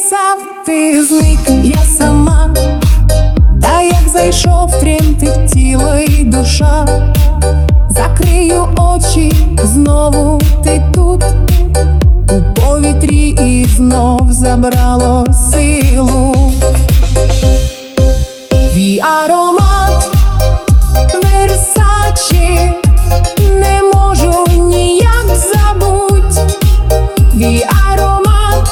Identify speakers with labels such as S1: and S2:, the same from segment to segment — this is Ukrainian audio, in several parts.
S1: писав, ти зник, я сама. Та як зайшов, тремтить тіло і душа. Закрию очі, знову ти тут. У повітрі і знов забрало силу. Твій аромат Версачі, не можу ніяк забуть. Твій аромат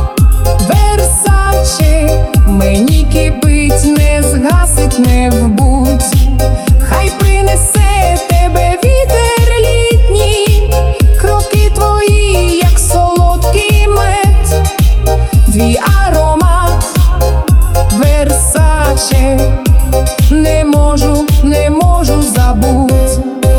S1: Версачі, мені кипить, не згасить, не вбудь. Хай принесе тебе вітер літній, кроки твої, як солодкий мед. Твій аромат Версачі, не можу забуть.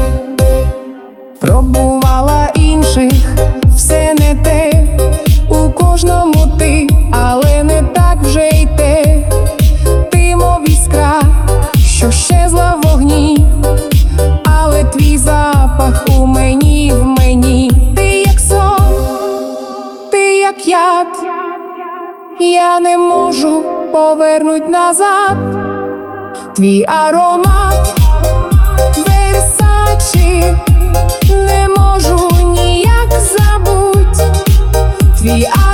S1: Пробувала інших, все не те, у кожному ти, але не так вже й те. Ти мов іскра, що щезла в вогні, але твій запах у мені, в мені. Ти як сон, ти як яд, я не можу повернуть назад. Твій аромат Версачі, не можу ніяк забуть. Твій